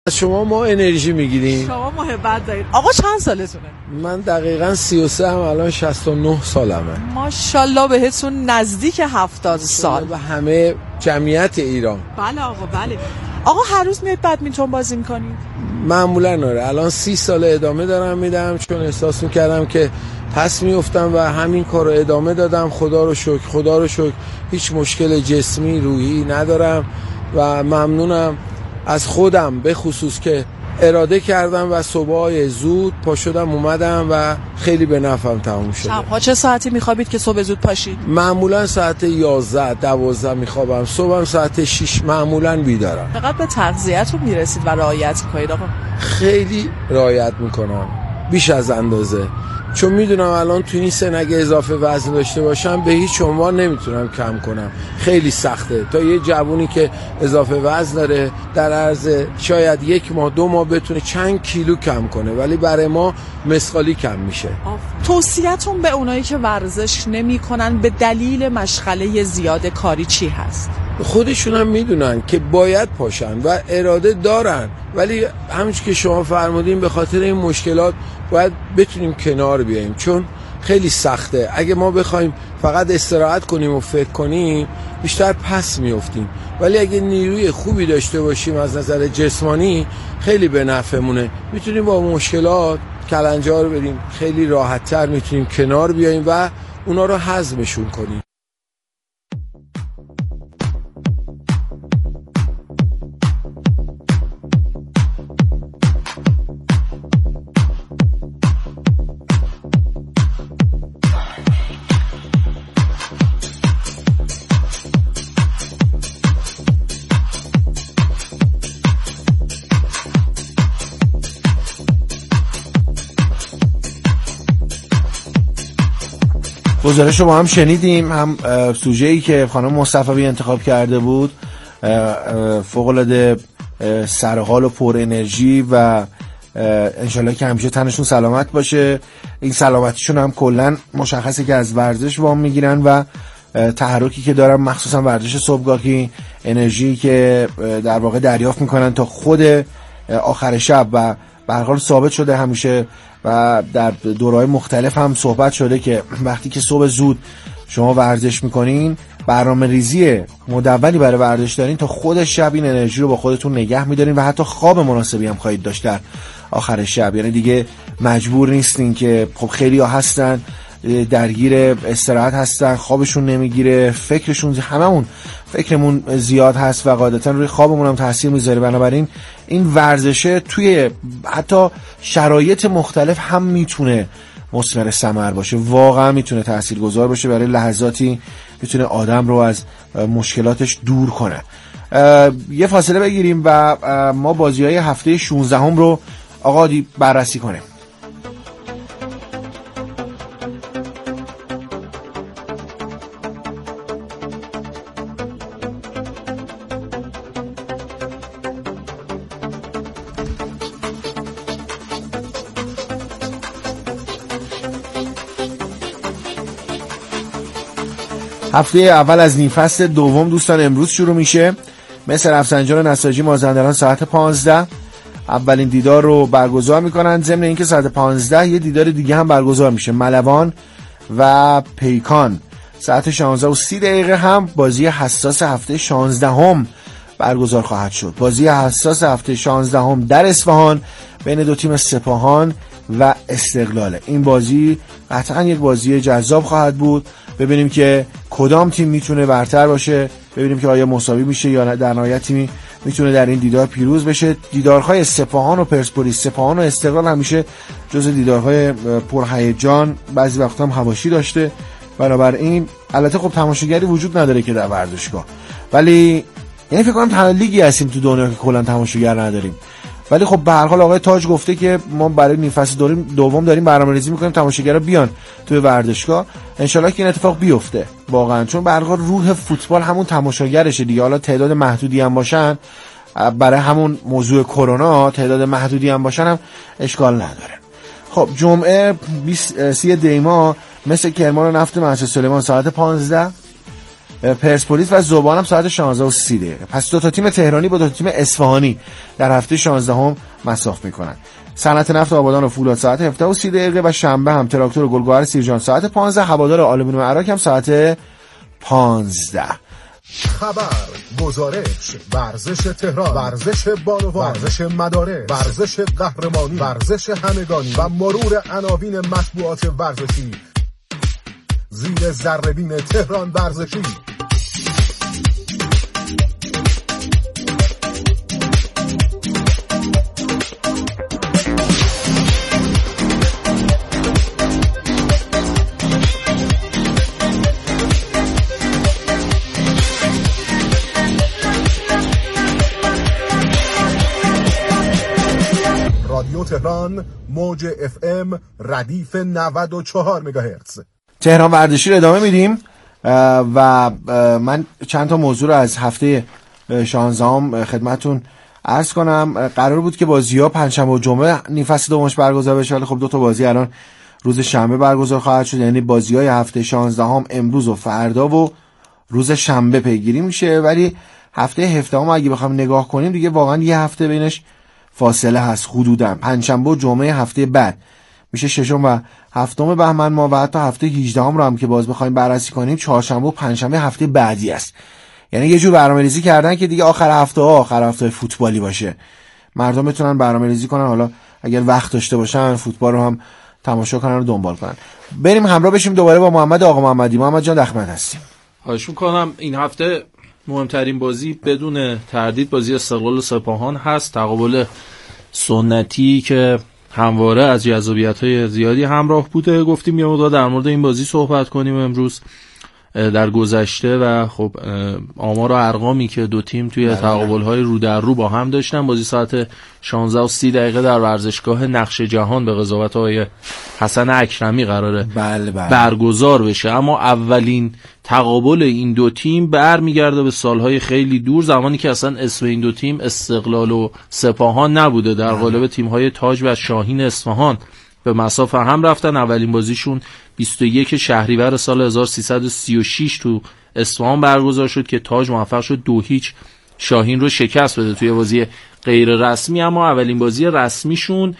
از شما ما انرژی میگیریم. شما محبت دارید. آقا چند سالتونه؟ من دقیقاً 33 هم، الان 69 سالمه. ماشاءالله بهتون نزدیک 70 سال. به همه جمعیت ایران. بله آقا بله. آقا هر روز میاد بدمینتون بازی میکنید؟ معمولاً آره. الان 30 سال ادامه دارم میدم چون احساس میکردم که پس میافتم و همین کار رو ادامه دادم. خدا رو شکر هیچ مشکل جسمی روحی ندارم و ممنونم از خودم به خصوص که اراده کردم و صبحای زود پا شدم اومدم و خیلی به نفعم تموم شد. شب‌ها چه ساعتی میخوابید که صبح زود پاشید؟ معمولا ساعت 11 12 میخوابم، صبحم ساعت 6 معمولا بیدارم. فقط به تغذیه‌تون میرسید و رعایت میکنید آقا؟ خیلی رعایت میکنم، بیش از اندازه، چون میدونم الان تو این سن اگه اضافه وزن داشته باشم به هیچ عنوان نمیتونم کم کنم. خیلی سخته تا یه جوونی که اضافه وزن داره در عرض شاید 1 ماه 2 ماه بتونه چند کیلو کم کنه، ولی برای ما مثقالی کم میشه. توصیه‌تون به اونایی که ورزش نمی‌کنن به دلیل مشغله زیاد کاری چی هست؟ خودشون هم میدونن که باید پاشن و اراده دارن، ولی همونش که شما فرمودین به خاطر این مشکلات باید بتونیم کنار بیاییم، چون خیلی سخته. اگه ما بخوایم فقط استراحت کنیم و فکر کنیم بیشتر پس میافتیم، ولی اگه نیروی خوبی داشته باشیم از نظر جسمانی خیلی به نفعمونه. میتونیم با مشکلات کلنجار بریم، خیلی راحت‌تر میتونیم کنار بیاییم و اونا رو هضمشون کنیم. گزارش رو با هم شنیدیم، هم سوژه‌ای که خانم مصطفی انتخاب کرده بود فوق‌العاده سرحال و پر انرژی و انشالله که همیشه تنشون سلامت باشه. این سلامتیشون هم کلن مشخصه که از ورزش وام میگیرن و تحرکی که دارن، مخصوصا ورزش صبحگاهی، انرژی که در واقع دریافت میکنن تا خود آخر شب و به هر حال ثابت شده همیشه و در دوره‌های مختلف هم صحبت شده که وقتی که صبح زود شما ورزش میکنین، برنامه ریزی مدولی برای ورزش دارین، تا خود شب این انرژی رو با خودتون نگه میدارین و حتی خواب مناسبی هم خواهید داشت در آخر شب. یعنی دیگه مجبور نیستین که خب خیلی ها هستن درگیر استراحت هستن، خوابشون نمیگیره، فکرشون، هممون فکرمون زیاد هست و قاعدتا روی خوابمون هم تاثیر میذاره. بنابراین این ورزشه توی حتی شرایط مختلف هم میتونه مثمر ثمر باشه، واقعا میتونه تاثیرگذار باشه برای لحظاتی، میتونه آدم رو از مشکلاتش دور کنه. یه فاصله بگیریم و ما بازی‌های هفته 16 هم رو آقا بررسی کنیم. هفته اول از نیم فصل دوم دوستان امروز شروع میشه. مثل رفسنجان نساجی مازندران ساعت 15 اولین دیدار رو برگزار میکنن. ضمن اینکه ساعت 15 یه دیدار دیگه هم برگزار میشه، ملوان و پیکان. ساعت 16:30 هم بازی حساس هفته 16 هم برگزار خواهد شد. بازی حساس هفته 16 هم در اصفهان بین دو تیم سپاهان و استقلال. این بازی قطعا یک بازی جذاب خواهد بود. ببینیم که کدام تیم میتونه برتر باشه، ببینیم که آیا مساوی میشه یا در نهایت تیمی میتونه در این دیدار پیروز بشه. دیدارهای سپاهان و پرسپولیس، سپاهان و استقلال همیشه جز دیدارهای پرهیجان، بعضی وقتا هم حواشی داشته. بنابراین البته خب تماشاگری وجود نداره که در ورزشگاه، ولی یعنی فکر کنم تنها لیگی هستیم تو دنیا که کلا تماشاگر نداریم. ولی خب به هر حال آقای تاج گفته که ما برای نیم فصل دوم داریم برنامه‌ریزی می‌کنیم تماشاگرها بیان توی ورزشگاه. انشالله که این اتفاق بیفته واقعا، چون به هر حال روح فوتبال همون تماشاگرشه دیگه. حالا تعداد محدودی هم باشن، برای همون موضوع کرونا تعداد محدودی هم باشن هم اشکال نداره. خب جمعه 30 دی ماه مثل کرمان و نفت منصور سلیمان ساعت 15 پرسپولیس و ذوبان هم ساعت 16:30. پس دو تا تیم تهرانی با دو تا تیم اصفهانی در هفته 16 مصاف میکنن. صنعت نفت آبادان و فولاد ساعت 17:30 و شنبه هم تراکتور و گلگهر سیرجان ساعت 15. هوادار آلومینیوم عراق هم ساعت 15. خبر، گزارش، ورزش تهران، ورزش بانوان، ورزش مدارس، ورزش قهرمانی، ورزش همگانی و مرور عناوین مطبوعات ورزشی زیر ذره‌بین تهران ورزشی. رادیو تهران موج FM ردیف 94 مگاهرتز. تهران ورزشی رو ادامه میدیم و من چند تا موضوع رو از هفته 16 خدمتتون عرض کنم. قرار بود که بازی‌ها پنجشنبه و جمعه نیم فصل دومش برگزار بشه، ولی خب دو تا بازی الان روز شنبه برگزار خواهد شد. یعنی بازی‌های هفته 16 امروز و فردا و روز شنبه پیگیری میشه، ولی هفته 17 اگه بخوام نگاه کنیم دیگه واقعا یه هفته بینش فاصله هست حدوداً. پنجشنبه و جمعه هفته بعد میشه 6 و 7 بهمن ماه و حتی هفته 18 رو هم که باز بخوایم بررسی کنیم چهارشنبه و پنجشنبه هفته بعدی است. یعنی یه جور برنامه‌ریزی کردن که دیگه آخر هفته فوتبالی باشه، مردم بتونن برنامه‌ریزی کنن، حالا اگر وقت داشته باشن فوتبال رو هم تماشا کنن و دنبال کنن. بریم همراه بشیم دوباره با محمد آقا محمدی. محمد جان در خدمت هستیم. خواهش می‌کنم. این هفته مهمترین بازی بدون تردید بازی استقلال و سپاهان هست، تقابل سنتی که همواره از جذابیت‌های زیادی همراه بوده. گفتیم یه مقدار در مورد این بازی صحبت کنیم امروز در گذشته و خب آمار و ارقامی که دو تیم توی تقابل‌های رو در رو با هم داشتن. بازی ساعت 16:30 در ورزشگاه نقش جهان به قضاوت آقای حسن اکرمی قراره برگزار بشه. اما اولین تقابل این دو تیم برمیگرده به سالهای خیلی دور، زمانی که اصلا اسم این دو تیم استقلال و سپاهان نبوده. در قالب تیم‌های تاج و شاهین اصفهان به مسافه هم رفتن. اولین بازیشون 21 شهریور سال 1336 تو اصفهان برگزار شد که تاج موفق شد 2-0 شاهین رو شکست بده توی بازی غیر رسمی. اما اولین بازی رسمیشون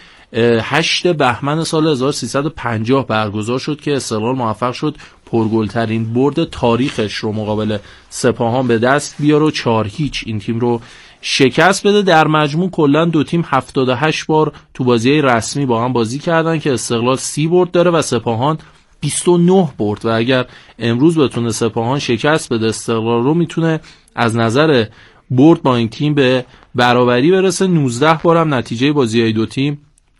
8 بهمن سال 1350 برگزار شد که استقلال موفق شد پرگلترین برد تاریخش رو مقابل سپاهان به دست بیاره و 4-0 این تیم رو شکست بده. در مجموع کلا دو تیم 78 بار تو بازی رسمی با هم بازی کردن که استقلال 30 برد داره و سپاهان 29 برد، و اگر امروز بتونه سپاهان شکست بده استقلال رو میتونه از نظر برد با این تیم به برابری برسه. 19 بار هم نتیجه بازی‌های دو تیم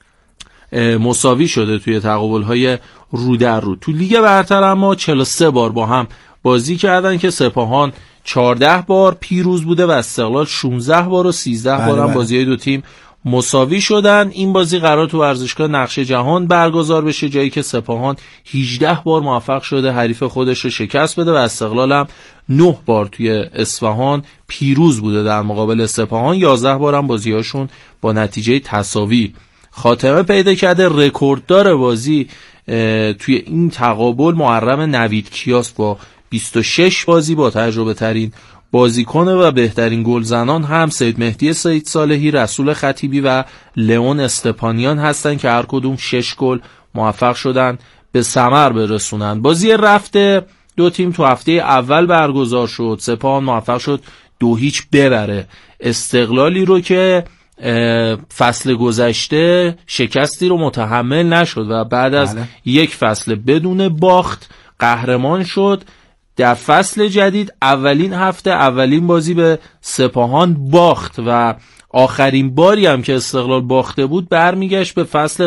مساوی شده توی تقابل‌های رو در رو. تو لیگ برتر اما 43 بار با هم بازی کردن که سپاهان 14 بار پیروز بوده و استقلال 16 بار و 13 بار هم بازی‌های دو تیم مساوی شدن. این بازی قرار تو ورزشگاه نقش جهان برگزار بشه، جایی که سپاهان 18 بار موفق شده حریف خودش رو شکست بده و استقلال هم 9 بار توی اصفهان پیروز بوده در مقابل سپاهان. 11 بار هم بازی‌هاشون با نتیجه تساوی خاتمه پیدا کرده. رکورددار بازی توی این تقابل محرم نوید کیاس با 26 بازی با تجربه ترین بازیکن و بهترین گلزنان هم سید مهدی سید صالحی، رسول خطیبی و لئون استپانیان هستن که هر کدوم 6 گل موفق شدن به ثمر برسونن. بازی رفته دو تیم تو هفته اول برگزار شد. سپاهان موفق شد 2-0 ببره استقلالی رو که فصل گذشته شکستی رو متحمل نشد و بعد از یک فصل بدون باخت قهرمان شد. در فصل جدید اولین هفته اولین بازی به سپاهان باخت و آخرین باری هم که استقلال باخته بود برمیگشت به فصل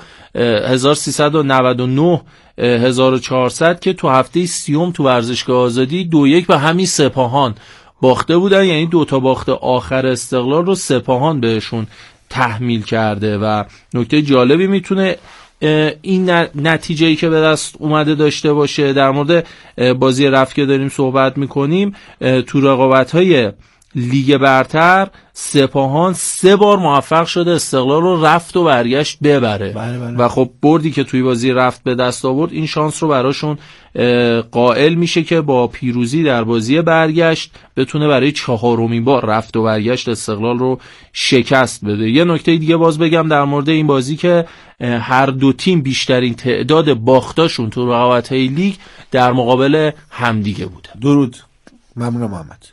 1399 1400 که تو هفته 30 تو ورزشگاه آزادی 2-1 به همین سپاهان باخته بودن. یعنی دوتا باخت آخر استقلال رو سپاهان بهشون تحمیل کرده و نکته جالبی میتونه این نتیجه‌ای که به دست اومده داشته باشه. در مورد بازی رفت که داریم صحبت میکنیم، تو رقابت‌های لیگ برتر سپاهان 3 بار موفق شده استقلال رو رفت و برگشت ببره. بله. و خب بردی که توی بازی رفت به دست آورد این شانس رو براشون قائل میشه که با پیروزی در بازی برگشت بتونه برای 4مین بار رفت و برگشت استقلال رو شکست بده. یه نکته دیگه باز بگم در مورد این بازی که هر دو تیم بیشترین تعداد باختاشون تو رقابت‌های لیگ در مقابل همدیگه بوده. درود. ممنون محمد.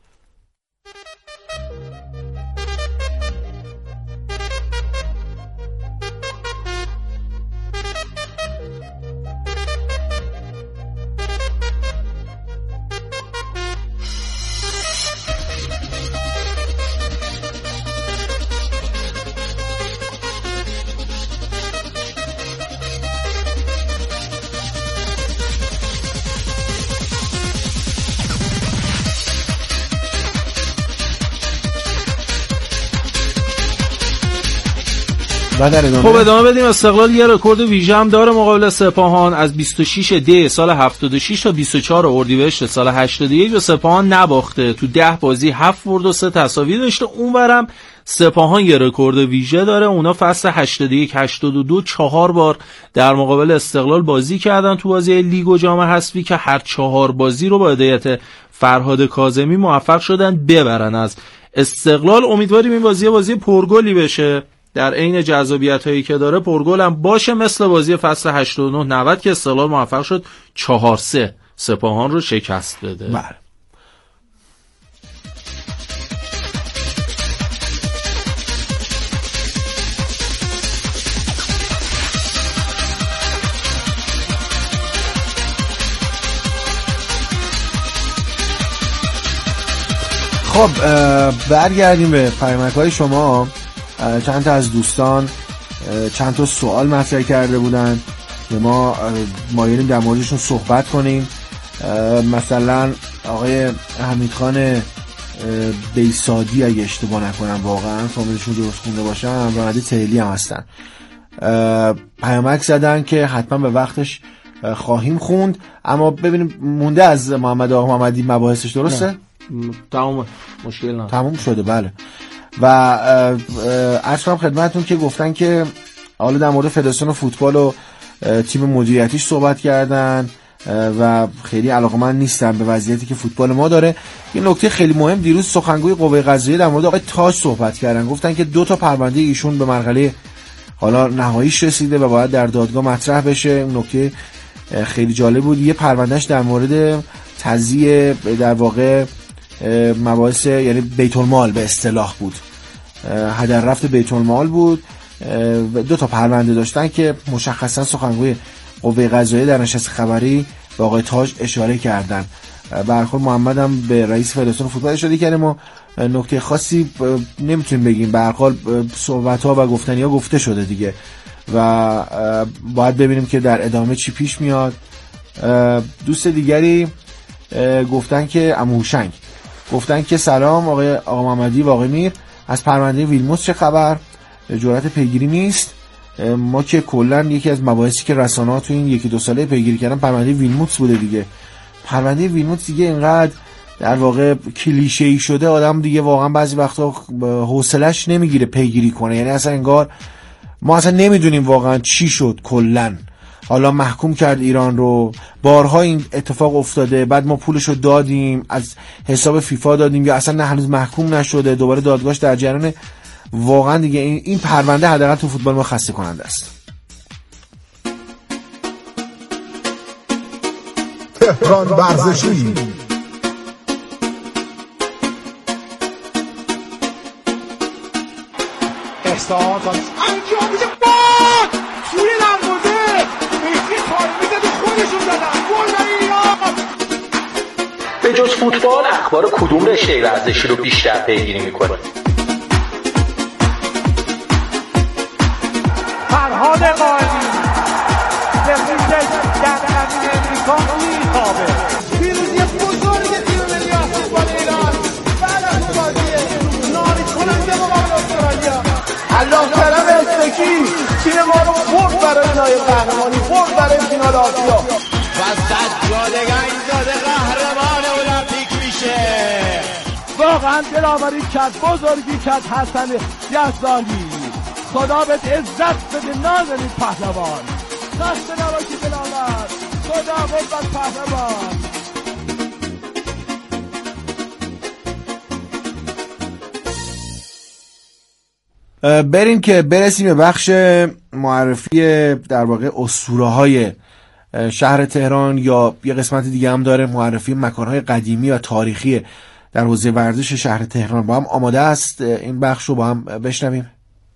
خب ادامه بدیم. استقلال یه رکورد ویژه هم داره مقابل سپاهان. از 26 دی سال 76 تا 24 اردیبهشت سال 81 به سپاهان نباخته. تو 10 بازی 7 برد و 3 تساوی داشته. اونورم سپاهان یه رکورد ویژه داره. اونا فصل 81 82 4 بار در مقابل استقلال بازی کردن تو بازی لیگ و جام حذفی که هر 4 بازی رو با هدایت فرهاد کاظمی موفق شدن ببرن از استقلال. امیدواریم این بازی پرگلی بشه. در عین جذابیت‌هایی که داره پرگل هم باشه مثل بازی فصل 89 90 که استقلال موفق شد 4-3 سپاهان رو شکست بده. بله. خب برگردیم به پیامک‌های شما. چند تا از دوستان چند تا سوال مطرح کرده بودن که ما مایلیم در موردشون صحبت کنیم. مثلا آقای حمیدخان بیسادی اگه اشتباه نکنم واقعا فامیلشون درست خونده باشم راننده تیلی هم هستن، پیامک زدن که حتما به وقتش خواهیم خوند. اما ببینیم مونده از محمد آقا محمدی مباحثش درسته؟ تمام مشکل نه تمام شده. بله. و عرض کنم خدمتتون که گفتن که حالا در مورد فدراسیون فوتبال و تیم مدیریتیش صحبت کردن و خیلی علاقه‌مند نیستن به وضعیتی که فوتبال ما داره. یه نکته خیلی مهم، دیروز سخنگوی قوه قضاییه در مورد آقای تاج صحبت کردن. گفتن که 2 تا پرونده ایشون به مرحله حالا نهاییش رسیده و باید در دادگاه مطرح بشه. نکته خیلی جالب بود. یه پروندهش در مورد تضییع در واقع مباحث یعنی بیت المال به اصطلاح بود، هدر رفت بیت المال بود. 2 تا پرونده داشتن که مشخصا سخنگوی قوه قضاییه در نشست خبری به آقای تاج اشاره کردن. به هر حال محمد هم به رئیس فدراسیون فوتبال اشاره کرده. ما نکته خاصی نمیتونیم بگیم، به هر حال صحبت‌ها و گفتنی‌ها گفته شده دیگه و باید ببینیم که در ادامه چی پیش میاد. دوست دیگری گفتن که عمو هوشنگ گفتن که سلام آقا محمدی و آقای میر، از پرونده ویلموتس چه خبر؟ جرأت پیگیری نیست؟ ما که کلا یکی از مباحثی که رسانه‌ها تو این 1-2 ساله پیگیری کردن پرونده ویلموتس بوده دیگه. پرونده ویلموتس دیگه اینقدر در واقع کلیشه‌ای شده آدم دیگه واقعا بعضی وقتا حوصله‌اش نمیگیره پیگیری کنه. یعنی اصلا انگار ما اصلا نمیدونیم واقعا چی شد. کلا حالا محکوم کرد ایران رو، بارها این اتفاق افتاده، بعد ما پولشو دادیم از حساب فیفا دادیم یا اصلا نه هنوز محکوم نشده، دوباره دادگاهش در جریانه. واقعا دیگه این پرونده حداقل تو فوتبال ما خسته کننده است. تهران ورزشی احسان انجام میشه باد سوری دروازه مهدی طارمی زد و خودشون زدن گل برای ایران. به جز فوتبال اخبار کدوم رشته ورزشی رو بیشتر پیگیری میکنه؟ فرهاد قائمی رفیقش در زمین امریکا میخوابه. پیروزی بزرگ تیم ملی فوتبال ایران بعد از بازی ناامید کننده مقابل استرالیا. الله کرم استکی تیم ما رو برد برای نایب قهرمانی، برد برای فینال آسیا و سجاده گنجزاده قهرمان المپیک میشه. با واقعا دلاوری کرد، بزرگی کرد حسن یزدانی. خدا بهت عزت بده نازنین پهلوان. خسته نباشی دلاور، خدا قوت پهلوان. بریم که برسیم به بخش معرفی در واقع اسطوره‌های شهر تهران، یا یه قسمت دیگه هم داره معرفی مکانهای قدیمی و تاریخی در حوزه ورزش شهر تهران. با هم آماده است این بخش رو با هم بشنویم؟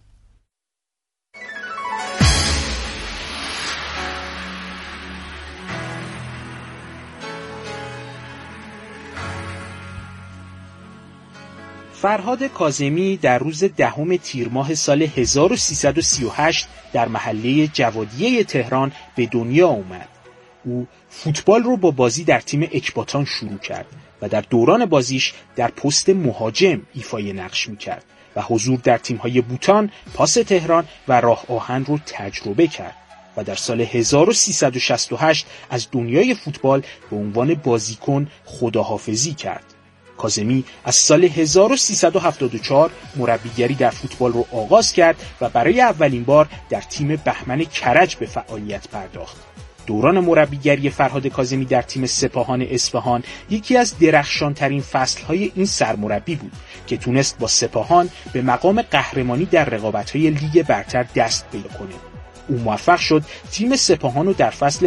فرهاد کاظمی در روز 10 تیر ماه سال 1338 در محله جوادیه تهران به دنیا اومد. او فوتبال رو با بازی در تیم اکباتان شروع کرد و در دوران بازیش در پست مهاجم ایفای نقش میکرد و حضور در تیم‌های بوتان، پاس تهران و راه آهن رو تجربه کرد و در سال 1368 از دنیای فوتبال به عنوان بازیکن خداحافظی کرد. کاظمی از سال 1374 مربیگری در فوتبال رو آغاز کرد و برای اولین بار در تیم بهمن کرج به فعالیت پرداخت. دوران مربیگری فرهاد کاظمی در تیم سپاهان اصفهان یکی از درخشانترین فصل‌های این سرمربی بود که تونست با سپاهان به مقام قهرمانی در رقابت‌های لیگ برتر دست پیدا کنه. او موفق شد تیم سپاهان رو در فصل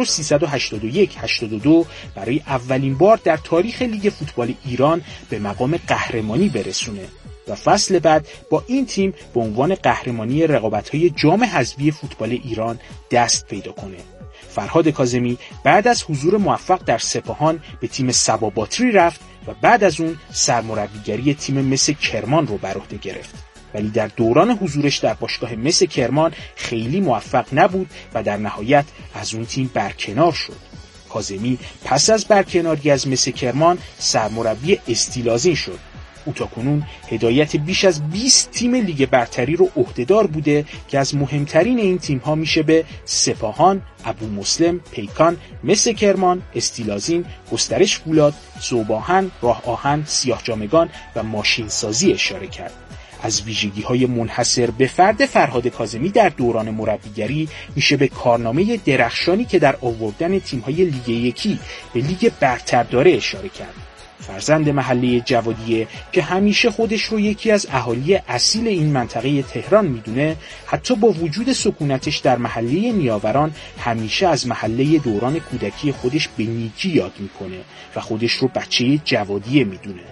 1381-82 برای اولین بار در تاریخ لیگ فوتبال ایران به مقام قهرمانی برسونه و فصل بعد با این تیم به عنوان قهرمانی رقابت‌های جام حذفی فوتبال ایران دست پیدا کنه. فرهاد کاظمی بعد از حضور موفق در سپاهان به تیم سبا باتری رفت و بعد از اون سرمربیگری تیم مس کرمان رو بر عهده گرفت. ولی در دوران حضورش در باشگاه مس کرمان خیلی موفق نبود و در نهایت از اون تیم برکنار شد. کاظمی پس از برکناری از مس کرمان سرمربی استیلازین شد. او تاکنون هدایت بیش از 20 تیم لیگ برتری رو عهدهدار بوده که از مهمترین این تیم‌ها میشه به سپاهان، ابومسلم، پیکان، مس کرمان، استیلازین، گسترش فولاد، ذوب‌آهن، راه آهن، سیاه‌جامگان و ماشینسازی اشاره کرد. از ویژگی‌های منحصر به فرد فرهاد کاظمی در دوران مربیگری میشه به کارنامه درخشانی که در آوردن تیم‌های لیگ یکی به لیگ برتر داره اشاره کرد. فرزند محله جوادیه که همیشه خودش رو یکی از اهالی اصیل این منطقه تهران میدونه، حتی با وجود سکونتش در محله نیاوران همیشه از محله دوران کودکی خودش به نیکی یاد میکنه و خودش رو بچه جوادیه میدونه.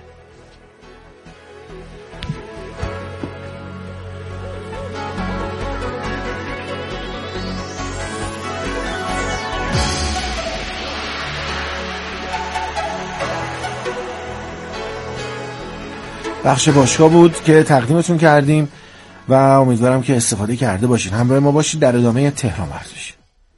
بخش باشگاه بود که تقدیمتون کردیم و امیدوارم که استفاده کرده باشین. همراه ما باشید در ادامه تهران ورزشی.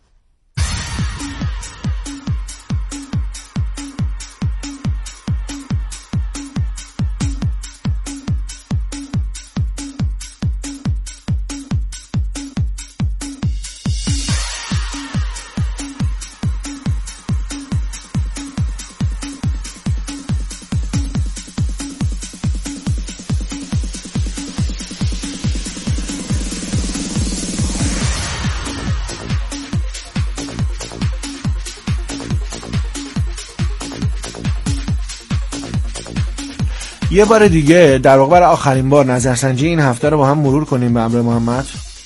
یه بار دیگه در واقع برای آخرین بار نظرسنجی این هفته رو با هم مرور کنیم به امر محمد.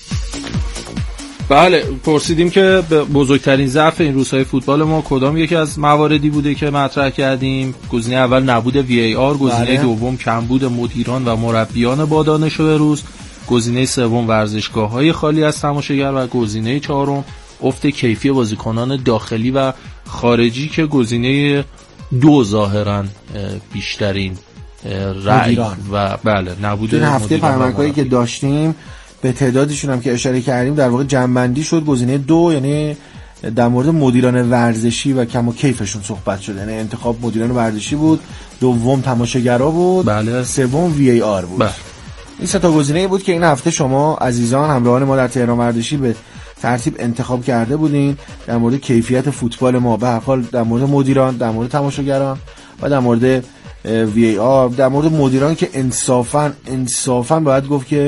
بله، پرسیدیم که بزرگترین ضعف این روزهای فوتبال ما کدام یکی از مواردی بوده که مطرح کردیم. گزینه اول نبود VAR، گزینه دوم کمبود مدیران و مربیان با دانش و بروز، گزینه سوم ورزشگاه‌های خالی از تماشاگر و گزینه چهارم افت کیفی بازیکنان داخلی و خارجی که گزینه دو ظاهراً بیشترین رأی و بله نبود. این هفته فرمانکاری که داشتیم به تعدادشون هم که اشاره کردیم در واقع جمع‌بندی شد. گزینه دو یعنی در مورد مدیران ورزشی و کم و کیفشون صحبت شد، یعنی انتخاب مدیران ورزشی بود، دوم تماشاگرها بود، بله، سوم VAR بود. بله. این سه تا گزینه‌ای بود که این هفته شما عزیزان همراهان ما در تهران ورزشی به ترتیب انتخاب کرده بودین در مورد کیفیت فوتبال ما، به هر حال در مورد مدیران، در مورد تماشاگران و در مورد VAR، در مورد مدیران که انصافاً باید گفت که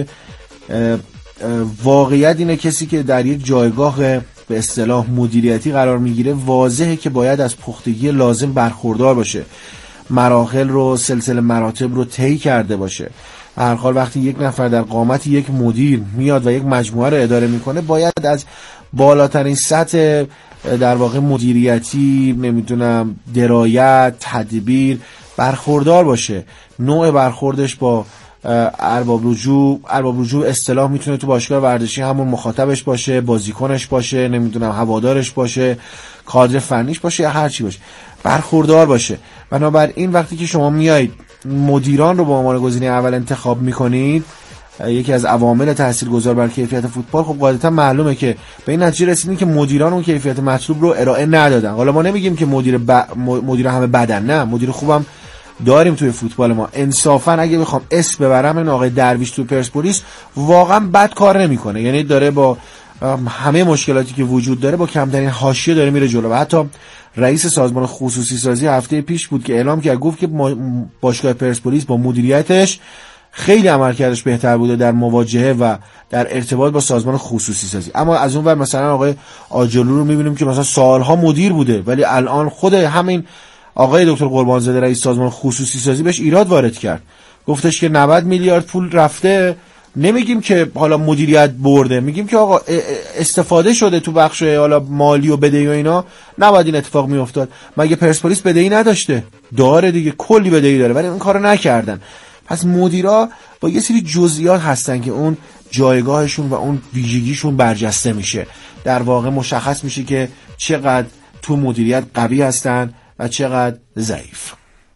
واقعیت اینه کسی که در یک جایگاه به اصطلاح مدیریتی قرار میگیره واضحه که باید از پختگی لازم برخوردار باشه، مراحل رو، سلسله مراتب رو طی کرده باشه. هر حال وقتی یک نفر در قامت یک مدیر میاد و یک مجموعه رو اداره میکنه باید از بالاترین سطح در واقع مدیریتی، نمیدونم درایت، تدبیر برخوردار باشه. نوع برخوردش با ارباب رجوع اصطلاح میتونه تو باشگاه ورزشی همون مخاطبش باشه، بازیکنش باشه، نمیدونم هوادارش باشه، کادر فنیش باشه یا هر چی باشه، برخوردار باشه. بنابراین وقتی که شما میایید مدیران رو به عنوان گزینه اول انتخاب میکنید، یکی از عوامل تاثیرگذار بر کیفیت فوتبال، خب قاعدتا معلومه که به این نتیجه رسیدیم که مدیران اون کیفیت مطلوب رو ارائه ندادن. حالا ما نمیگیم که مدیر همه بدن، نه، مدیر خوبم داریم توی فوتبال ما. انصافا اگه بخوام اسم ببرم، این آقای درویش توی پرسپولیس واقعا بد کار نمیکنه، یعنی داره با همه مشکلاتی که وجود داره با کمترین حاشیه داره میره جلو. و حتی رئیس سازمان خصوصی سازی هفته پیش بود که اعلام کرد، گفت که باشگاه پرسپولیس با مدیریتش خیلی عملکردش بهتر بوده در مواجهه و در ارتباط با سازمان خصوصی سازی. اما از اون ور مثلا آقای آجلو رو میبینیم که مثلا سالها مدیر بوده، ولی الان خود همین آقای دکتر قربانزاده رئیس سازمان خصوصی سازی بهش ایراد وارد کرد، گفتش که 90 میلیارد پول رفته. نمیگیم که حالا مدیریت برده، میگیم که آقا استفاده شده تو بخش حالا مالی و بدهی و اینا، نباید این اتفاق میافتاد. مگه پرسپولیس بدهی نداشته؟ داره دیگه، کلی بدهی داره، ولی این کارو نکردن. پس مدیرا با یه سری جزئیات هستن که اون جایگاهشون و اون ویژگیشون برجسته میشه، در واقع مشخص میشه که چقدر تو مدیریت قوی هستن و چقدر ضعیف.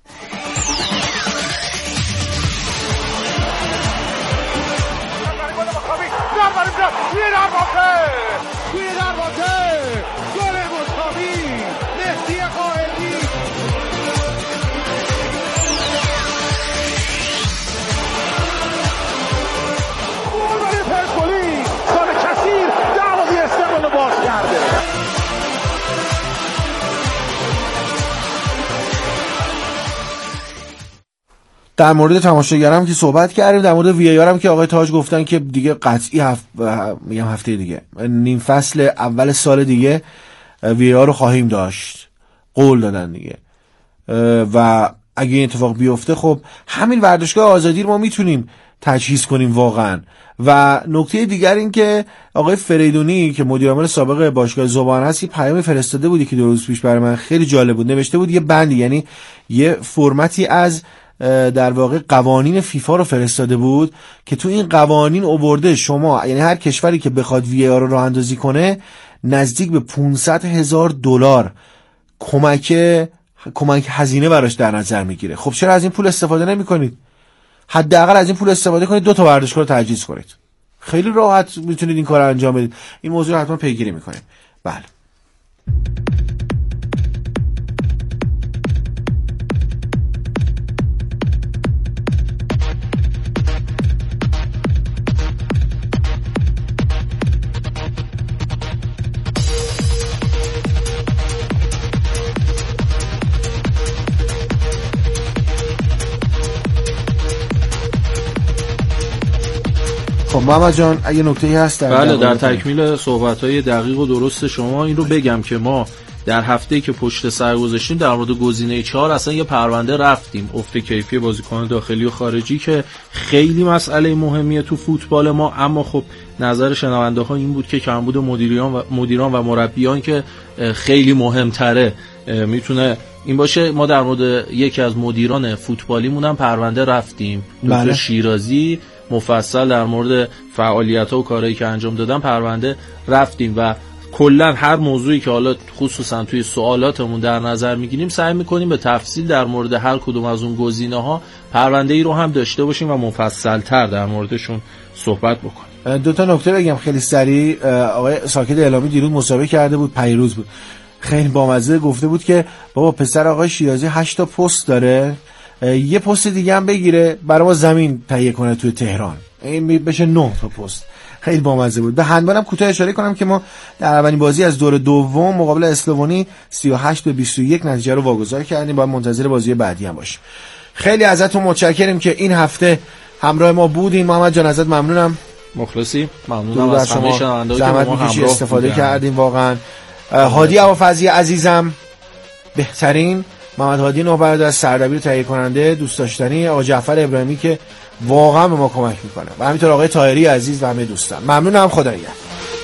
در مورد تماشاگرام که صحبت کردیم، در مورد وی آر هم که آقای تاج گفتن که دیگه قطعی هفته دیگه، نیم فصل اول سال دیگه وی آر رو خواهیم داشت، قول دادن دیگه. و اگه این اتفاق بیفته خب همین ورزشگاه آزادی رو ما میتونیم تجهیز کنیم واقعا. و نکته دیگر این که آقای فریدونی که مدیر عامل سابق باشگاه ذوبان هست، یه پیام فرستاده بودی که 2 روز پیش برای من خیلی جالب بود. نوشته بود یه بندی، یعنی یه فرمتی از در واقع قوانین فیفا رو فرستاده بود که تو این قوانین آورده شما، یعنی هر کشوری که بخواد وی آر رو راه اندازی کنه نزدیک به $500,000 کمک هزینه براش در نظر میگیره. خب چرا از این پول استفاده نمی‌کنید؟ حداقل از این پول استفاده کنید 2 تا ورزشگاه رو تجهیز کنید. خیلی راحت میتونید این کار رو انجام بدید. این موضوع رو حتما پیگیری می‌کنیم. بله. خب محمد جان اگه نکته‌ای هست بله، در تکمیل صحبت‌های دقیق و درست شما این رو بگم که ما در هفته‌ای که پشت سر گذاشتیم در مورد گزینه 4 اصلا یه پرونده رفتیم، افت کیفی بازیکن داخلی و خارجی، که خیلی مسئله مهمیه تو فوتبال ما. اما خب نظر شنونده‌ها این بود که کمبود مدیران و مربیان که خیلی مهم‌تره میتونه این باشه. ما در مورد یکی از مدیران فوتبالیمون هم پرونده رفتیم، دکتر شیرازی، مفصل در مورد فعالیت‌ها و کارهایی که انجام دادن پرونده رفتیم. و کلا هر موضوعی که حالا خصوصا توی سوالاتمون در نظر میگیریم سعی میکنیم به تفصیل در مورد هر کدوم از اون گزینه‌ها پرونده‌ای رو هم داشته باشیم و مفصل‌تر در موردشون صحبت بکنیم. 2 تا نکته بگم خیلی سریع. آقای ساکت اعلامی دیروز مسابقه کرده بود، پیروز بود، خیلی بامزه گفته بود که بابا پسر آقای شیرازی 8 تا پست داره، یه پست دیگه هم بگیره برای ما زمین تهیه کنه توی تهران، این بشه 9 تا پست. خیلی بامزه بود. به هندبالم کوتاه اشاره کنم که ما در اولین بازی از دور دوم مقابل اسلوونی 38-21 نتیجه رو واگذار کردیم، باید منتظر بازی بعدی هم باشیم. خیلی ازتون متشکریم که این هفته همراه ما بودین. محمد جان ازت ممنونم. مخلصی، ممنونم از همه شنونده‌ها که با ما همراه استفاده کردیم. واقعا هادی ابوالفضلی عزیزم بهترین، محمد هادی نوبرادر سردبیر تهیه کننده دوست داشتنی، آقا جعفر ابراهیمی که واقعا به ما کمک میکنه و همینطور آقای طاهری عزیز و همه دوستان. ممنونم. خدا نگهدار.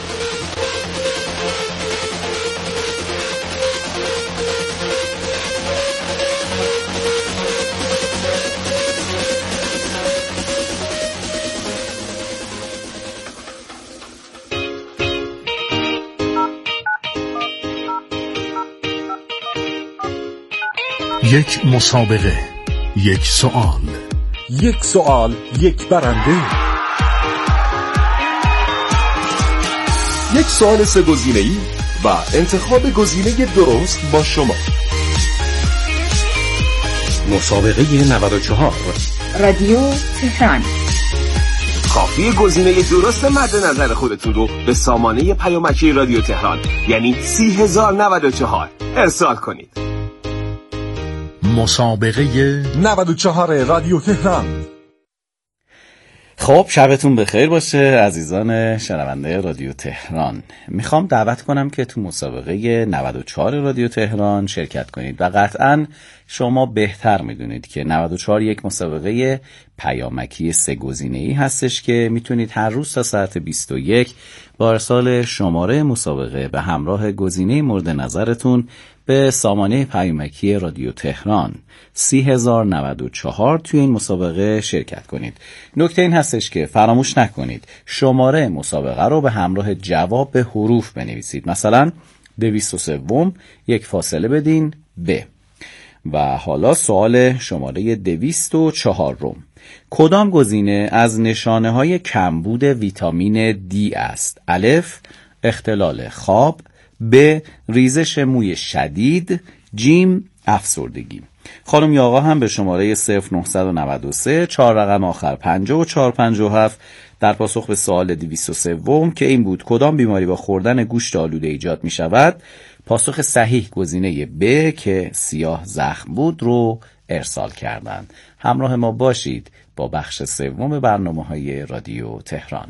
یک مسابقه، یک سوال، یک سوال، یک برنده. یک سوال 3 گزینه‌ای و انتخاب گزینه درست با شما. مسابقه 94 رادیو تهران. کافی گزینه درست مد نظر خودتون رو به سامانه پیامکی رادیو تهران یعنی 30094 ارسال کنید. مسابقه 94 رادیو تهران. خب شبتون بخیر باشه عزیزان شنونده رادیو تهران. میخوام دعوت کنم که تو مسابقه 94 رادیو تهران شرکت کنید و قطعاً شما بهتر میدونید که 94 یک مسابقه پیامکی 3 گزینه‌ای هستش که میتونید هر روز تا ساعت 21 با ارسال شماره مسابقه به همراه گزینه مورد نظرتون به سامانه پیامکی رادیو تهران 30094 توی این مسابقه شرکت کنید. نکته این هستش که فراموش نکنید شماره مسابقه رو به همراه جواب به حروف بنویسید. مثلا 203 یک فاصله بدین ب. و حالا سوال شماره 204 کدام گزینه از نشانه های کمبود ویتامین دی است؟ الف اختلال خواب، ب ریزش موی شدید، جیم افسردگی. خانم یا آقا هم به شماره 0993 4 رقم آخر 5457 در پاسخ به سوال 203 که این بود کدام بیماری با خوردن گوشت آلوده ایجاد می شود، پاسخ صحیح گزینه ب که سیاه زخم بود رو ارسال کردند. همراه ما باشید با بخش سوم برنامه‌های رادیو تهران.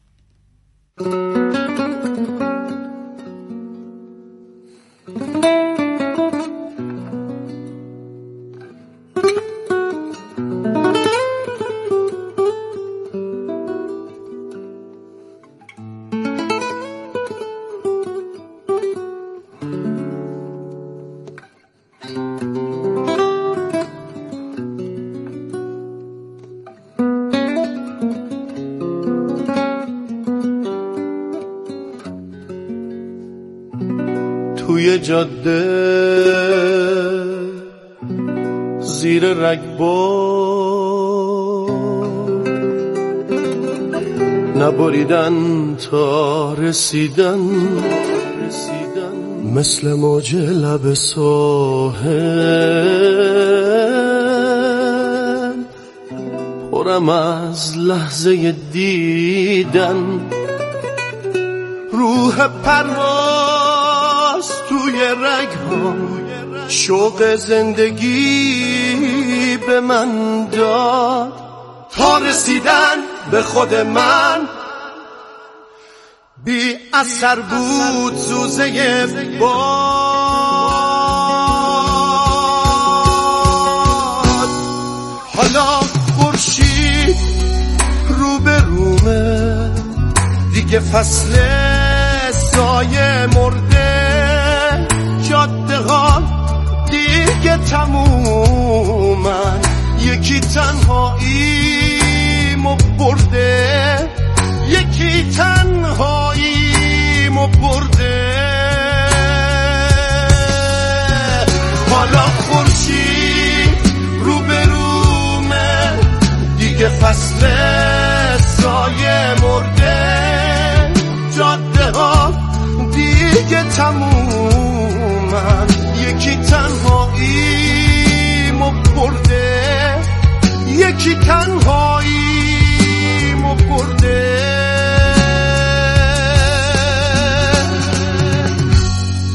توی جاده زیر رگبار نبریدن تا رسیدن مثل موج لب ساحل پرم از لحظه دیدن روح پرواز توی رگ‌هام شوق زندگی به من داد تا رسیدن به خود من بی اثر بود سوزه باد حالا خورشید رو به رومه دیگه فصل سایه مرده جاده ها دیگه تمومن یکی تنهاییمو برده یکی تنهاییمو برده حالا خورشید رو به رومه دیگه فصل سایه مرده جاده ها دیگه تمومن یکی تنهاییمو برده یکی تنهاییمو برده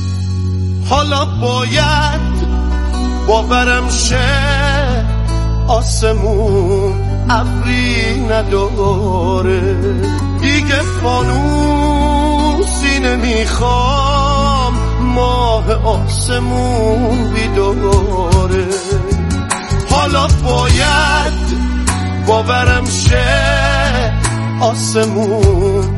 حالا باید باورم شه آسمون ابری نداره، دیگه فانوسی نمیخوام، ماه آسمون بیداره. حالا باید باورم شه آسمون